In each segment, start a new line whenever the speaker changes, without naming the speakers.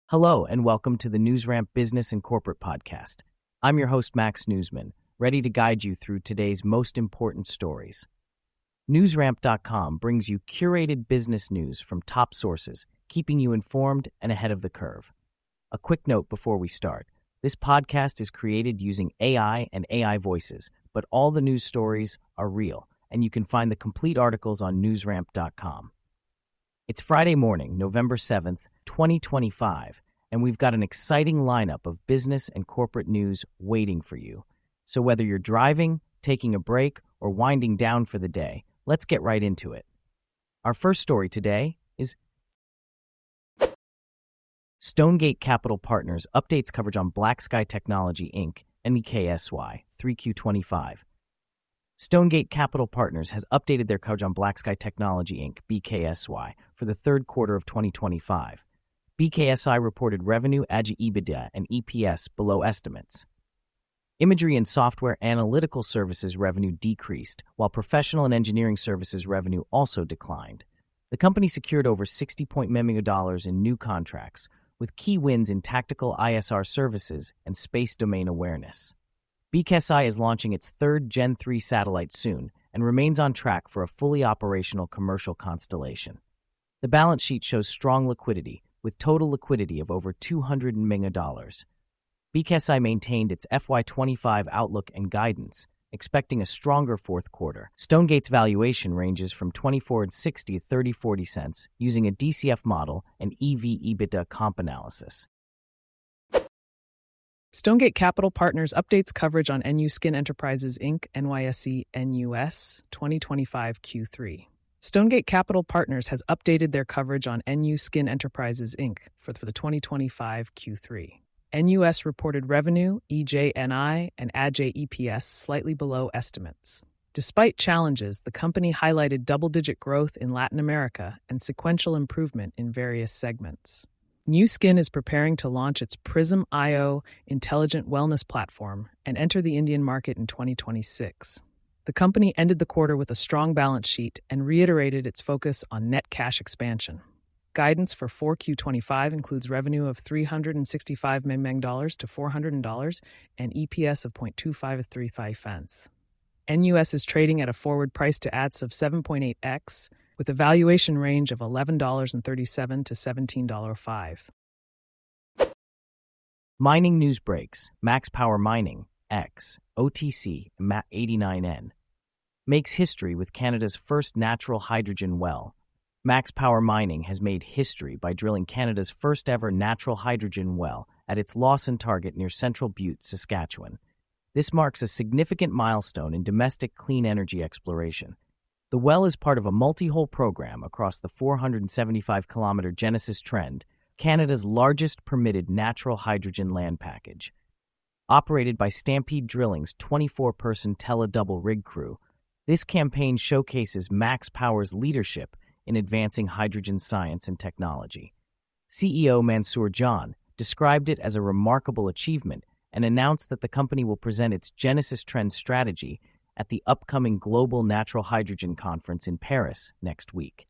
Hello, and welcome to the NewsRamp Business and Corporate Podcast. I'm your host, Max Newsman, ready to guide you through today's most important stories. NewsRamp.com brings you curated business news from top sources, keeping you informed and ahead of the curve. A quick note before we start. This podcast is created using AI and AI voices, but all the news stories are real, and you can find the complete articles on NewsRamp.com. It's Friday morning, November 7th, 2025, and we've got an exciting lineup of business and corporate news waiting for you. So whether you're driving, taking a break, or winding down for the day, let's get right into it. Our first story today is Stonegate Capital Partners updates coverage on BlackSky Technology, Inc., MEKSY, 3Q25. Stonegate Capital Partners has updated their coverage on BlackSky Technology, Inc., BKSY, for the third quarter of 2025. BKSI reported revenue, Adjusted EBITDA, and EPS below estimates. Imagery and software analytical services revenue decreased, while professional and engineering services revenue also declined. The company secured over $60 million in new contracts, with key wins in tactical ISR services and space domain awareness. BKSI is launching its third Gen 3 satellite soon and remains on track for a fully operational commercial constellation. The balance sheet shows strong liquidity, with total liquidity of over $200 million. BKSI maintained its FY25 outlook and guidance, expecting a stronger fourth quarter. Stonegate's valuation ranges from $24.60 to $30.40 using a DCF model and EV/EBITDA comp analysis.
Stonegate Capital Partners updates coverage on NU Skin Enterprises, Inc., NYSE NUS 2025 Q3. Stonegate Capital Partners has updated their coverage on NU Skin Enterprises, Inc. for the 2025 Q3. NUS reported revenue, EJNI, and Adjusted EPS slightly below estimates. Despite challenges, the company highlighted double-digit growth in Latin America and sequential improvement in various segments. Nu Skin is preparing to launch its Prism IO intelligent wellness platform and enter the Indian market in 2026. The company ended the quarter with a strong balance sheet and reiterated its focus on net cash expansion. Guidance for 4Q25 includes revenue of $365 million to $400 and EPS of 0.2535. NUS is trading at a forward price to ADS of 7.8x, with a valuation range of $11.37 to $17.05.
Mining news breaks. Max Power Mining, X, OTC, MAT89N, makes history with Canada's first natural hydrogen well. Max Power Mining has made history by drilling Canada's first ever natural hydrogen well at its Lawson target near Central Butte, Saskatchewan. This marks a significant milestone in domestic clean energy exploration. The well is part of a multi-hole program across the 475-kilometer Genesis Trend, Canada's largest permitted natural hydrogen land package. Operated by Stampede Drilling's 24-person tele-double rig crew, this campaign showcases Max Power's leadership in advancing hydrogen science and technology. CEO Mansoor John described it as a remarkable achievement and announced that the company will present its Genesis Trend strategy at the upcoming Global Natural Hydrogen Conference in Paris next week.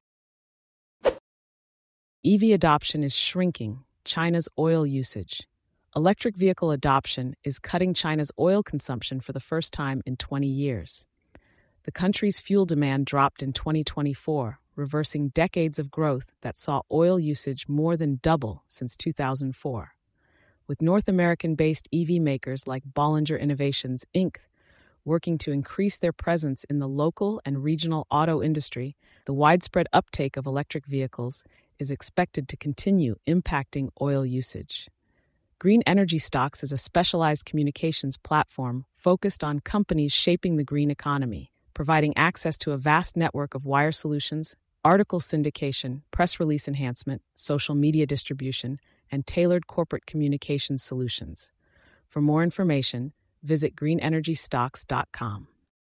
EV adoption is shrinking China's oil usage. Electric vehicle adoption is cutting China's oil consumption for the first time in 20 years. The country's fuel demand dropped in 2024, reversing decades of growth that saw oil usage more than double since 2004. With North American-based EV makers like Bollinger Innovations, Inc., working to increase their presence in the local and regional auto industry, the widespread uptake of electric vehicles is expected to continue impacting oil usage. Green Energy Stocks is a specialized communications platform focused on companies shaping the green economy, providing access to a vast network of wire solutions, article syndication, press release enhancement, social media distribution, and tailored corporate communications solutions. For more information, visit greenenergystocks.com.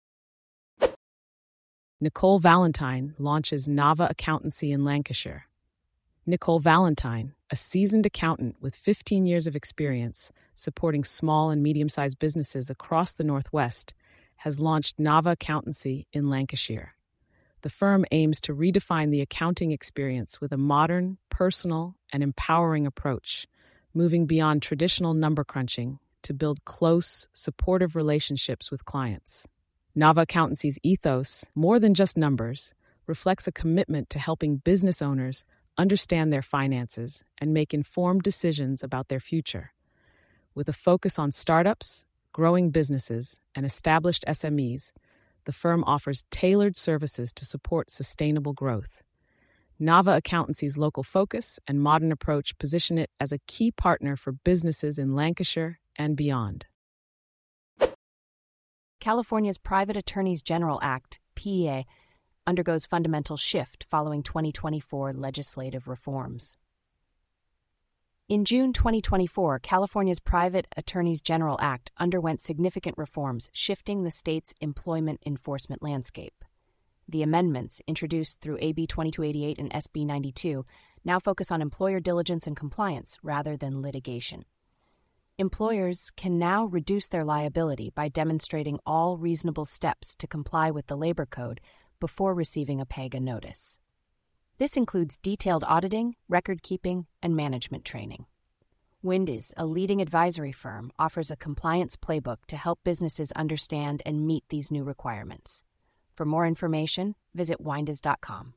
Nicole Valentine launches Nava Accountancy in Lancashire. Nicole Valentine, a seasoned accountant with 15 years of experience supporting small and medium-sized businesses across the Northwest, has launched Nava Accountancy in Lancashire. The firm aims to redefine the accounting experience with a modern, personal, and empowering approach, moving beyond traditional number crunching to build close, supportive relationships with clients. Nava Accountancy's ethos, more than just numbers, reflects a commitment to helping business owners understand their finances and make informed decisions about their future. With a focus on startups, growing businesses, and established SMEs, the firm offers tailored services to support sustainable growth. Nava Accountancy's local focus and modern approach position it as a key partner for businesses in Lancashire and beyond.
California's Private Attorneys General Act, PEA, undergoes fundamental shift following 2024 legislative reforms. In June 2024, California's Private Attorneys General Act underwent significant reforms, shifting the state's employment enforcement landscape. The amendments, introduced through AB 2288 and SB 92, now focus on employer diligence and compliance rather than litigation. Employers can now reduce their liability by demonstrating all reasonable steps to comply with the Labor Code before receiving a PAGA notice. This includes detailed auditing, record-keeping, and management training. Windys, a leading advisory firm, offers a compliance playbook to help businesses understand and meet these new requirements. For more information, visit windys.com.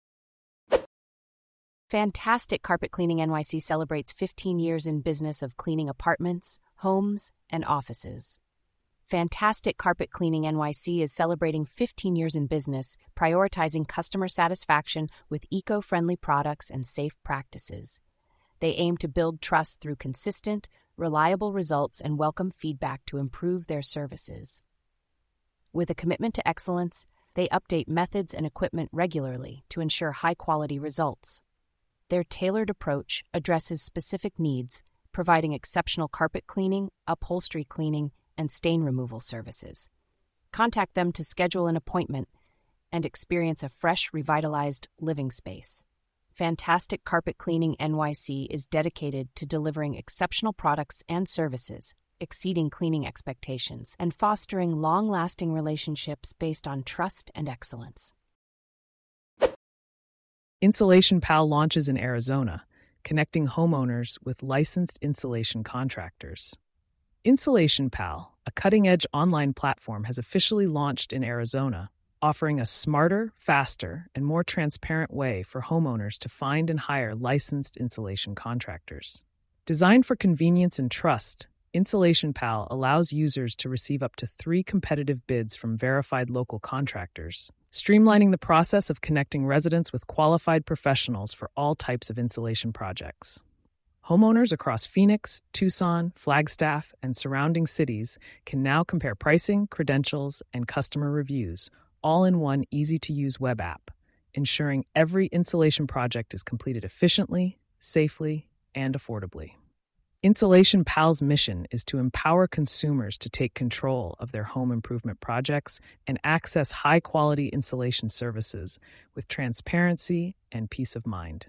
Fantastic Carpet Cleaning NYC celebrates 15 years in business of cleaning apartments, homes, and offices. Fantastic Carpet Cleaning NYC is celebrating 15 years in business, prioritizing customer satisfaction with eco-friendly products and safe practices. They aim to build trust through consistent, reliable results and welcome feedback to improve their services. With a commitment to excellence, they update methods and equipment regularly to ensure high-quality results. Their tailored approach addresses specific needs, providing exceptional carpet cleaning, upholstery cleaning, and stain removal services. Contact them to schedule an appointment and experience a fresh, revitalized living space. Fantastic Carpet Cleaning NYC is dedicated to delivering exceptional products and services, exceeding cleaning expectations, and fostering long-lasting relationships based on trust and excellence.
Insulation Pal launches in Arizona, connecting homeowners with licensed insulation contractors. Insulation Pal, a cutting-edge online platform, has officially launched in Arizona, offering a smarter, faster, and more transparent way for homeowners to find and hire licensed insulation contractors. Designed for convenience and trust, Insulation Pal allows users to receive up to 3 competitive bids from verified local contractors, streamlining the process of connecting residents with qualified professionals for all types of insulation projects. Homeowners across Phoenix, Tucson, Flagstaff, and surrounding cities can now compare pricing, credentials, and customer reviews, all in one easy-to-use web app, ensuring every insulation project is completed efficiently, safely, and affordably. Insulation Pal's mission is to empower consumers to take control of their home improvement projects and access high-quality insulation services with transparency and peace of mind.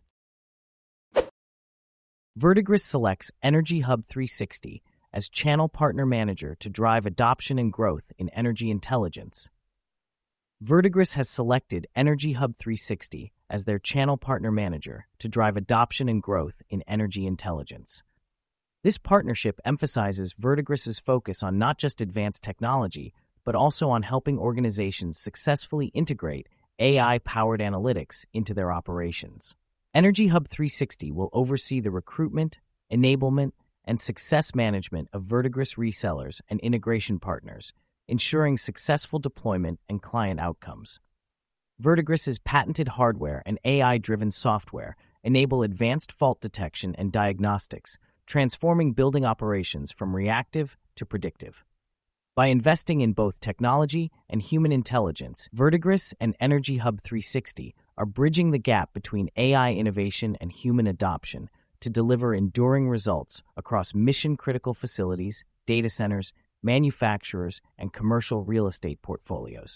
Verdigris selects Energy Hub 360 as channel partner manager to drive adoption and growth in energy intelligence. Verdigris has selected Energy Hub 360 as their channel partner manager to drive adoption and growth in energy intelligence. This partnership emphasizes Verdigris's focus on not just advanced technology, but also on helping organizations successfully integrate AI-powered analytics into their operations. Energy Hub 360 will oversee the recruitment, enablement, and success management of Verdigris resellers and integration partners, ensuring successful deployment and client outcomes. Verdigris's patented hardware and AI-driven software enable advanced fault detection and diagnostics, transforming building operations from reactive to predictive. By investing in both technology and human intelligence, Verdigris and Energy Hub 360 are bridging the gap between AI innovation and human adoption to deliver enduring results across mission-critical facilities, data centers, manufacturers, and commercial real estate portfolios.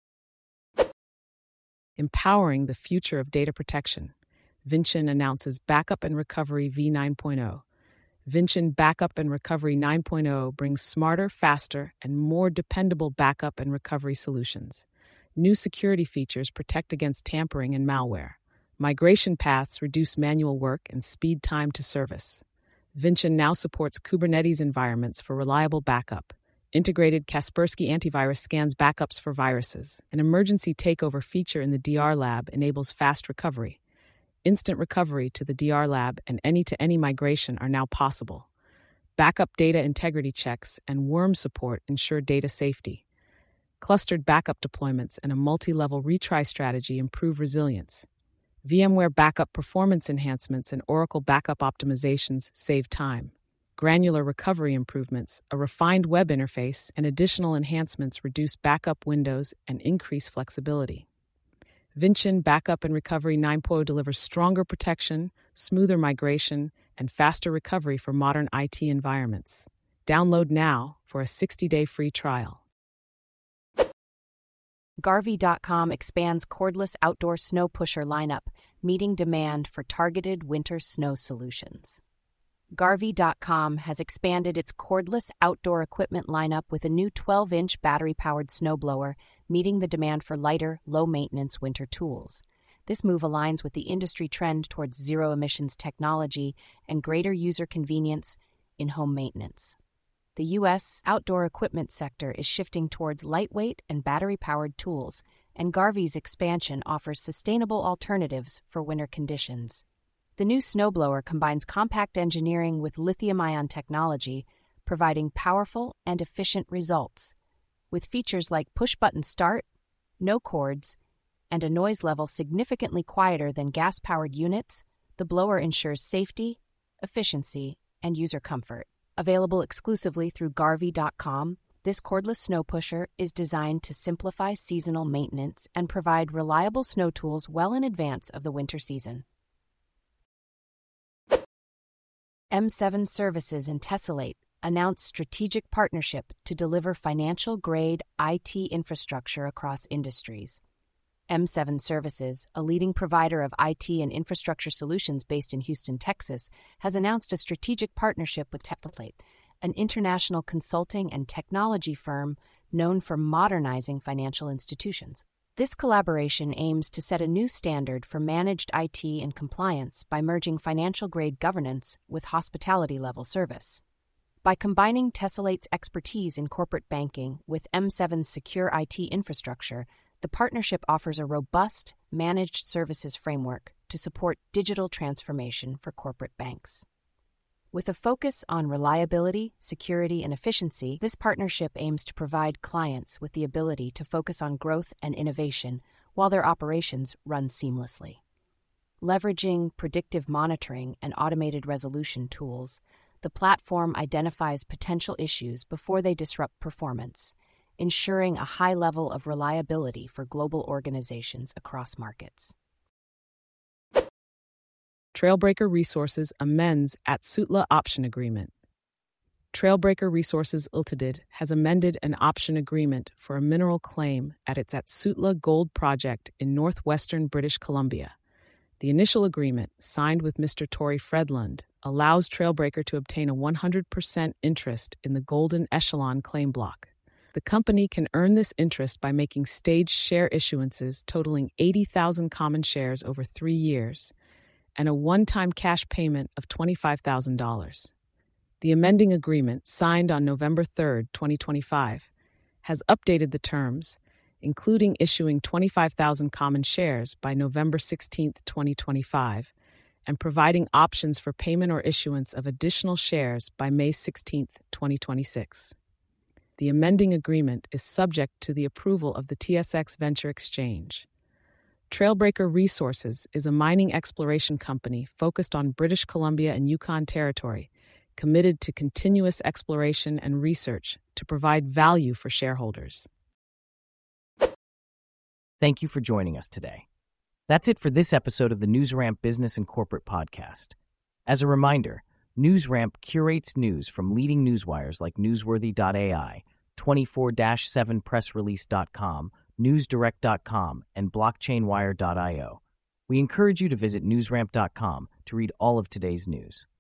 Empowering the future of data protection, Vincian announces Backup and Recovery v9.0. Vincian Backup and Recovery 9.0 brings smarter, faster, and more dependable backup and recovery solutions. New security features protect against tampering and malware. Migration paths reduce manual work and speed time to service. Vinchin now supports Kubernetes environments for reliable backup. Integrated Kaspersky antivirus scans backups for viruses. An emergency takeover feature in the DR Lab enables fast recovery. Instant recovery to the DR Lab and any-to-any migration are now possible. Backup data integrity checks and worm support ensure data safety. Clustered backup deployments and a multi-level retry strategy improve resilience. VMware backup performance enhancements and Oracle backup optimizations save time. Granular recovery improvements, a refined web interface, and additional enhancements reduce backup windows and increase flexibility. Vinchin Backup and Recovery 9.0 delivers stronger protection, smoother migration, and faster recovery for modern IT environments. Download now for a 60-day free trial.
Garvey.com expands cordless outdoor snow pusher lineup, meeting demand for targeted winter snow solutions. Garvey.com has expanded its cordless outdoor equipment lineup with a new 12-inch battery-powered snowblower, meeting the demand for lighter, low-maintenance winter tools. This move aligns with the industry trend towards zero-emissions technology and greater user convenience in home maintenance. The U.S. outdoor equipment sector is shifting towards lightweight and battery-powered tools, and Garvey's expansion offers sustainable alternatives for winter conditions. The new snowblower combines compact engineering with lithium-ion technology, providing powerful and efficient results. With features like push-button start, no cords, and a noise level significantly quieter than gas-powered units, the blower ensures safety, efficiency, and user comfort. Available exclusively through Garvey.com, this cordless snow pusher is designed to simplify seasonal maintenance and provide reliable snow tools well in advance of the winter season. M7 Services and Tessellate announced strategic partnership to deliver financial-grade IT infrastructure across industries. M7 Services, a leading provider of IT and infrastructure solutions based in Houston, Texas, has announced a strategic partnership with Tessellate, an international consulting and technology firm known for modernizing financial institutions. This collaboration aims to set a new standard for managed IT and compliance by merging financial-grade governance with hospitality-level service. By combining Tessellate's expertise in corporate banking with M7's secure IT infrastructure, the partnership offers a robust, managed services framework to support digital transformation for corporate banks. With a focus on reliability, security, and efficiency, this partnership aims to provide clients with the ability to focus on growth and innovation while their operations run seamlessly. Leveraging predictive monitoring and automated resolution tools, the platform identifies potential issues before they disrupt performance, ensuring a high level of reliability for global organizations across markets.
Trailbreaker Resources amends Atsutla option agreement. Trailbreaker Resources Ltd. has amended an option agreement for a mineral claim at its Atsutla gold project in northwestern British Columbia. The initial agreement, signed with Mr. Tory Fredlund, allows Trailbreaker to obtain a 100% interest in the Golden Echelon claim block. The company can earn this interest by making staged share issuances totaling 80,000 common shares over 3 years, and a one-time cash payment of $25,000. The amending agreement, signed on November 3, 2025, has updated the terms, including issuing 25,000 common shares by November 16, 2025, and providing options for payment or issuance of additional shares by May 16, 2026. The amending agreement is subject to the approval of the TSX Venture Exchange. Trailbreaker Resources is a mining exploration company focused on British Columbia and Yukon Territory, committed to continuous exploration and research to provide value for shareholders.
Thank you for joining us today. That's it for this episode of the NewsRamp Business and Corporate Podcast. As a reminder, NewsRamp curates news from leading newswires like Newsworthy.ai, 24-7pressrelease.com, newsdirect.com, and blockchainwire.io. We encourage you to visit newsramp.com to read all of today's news.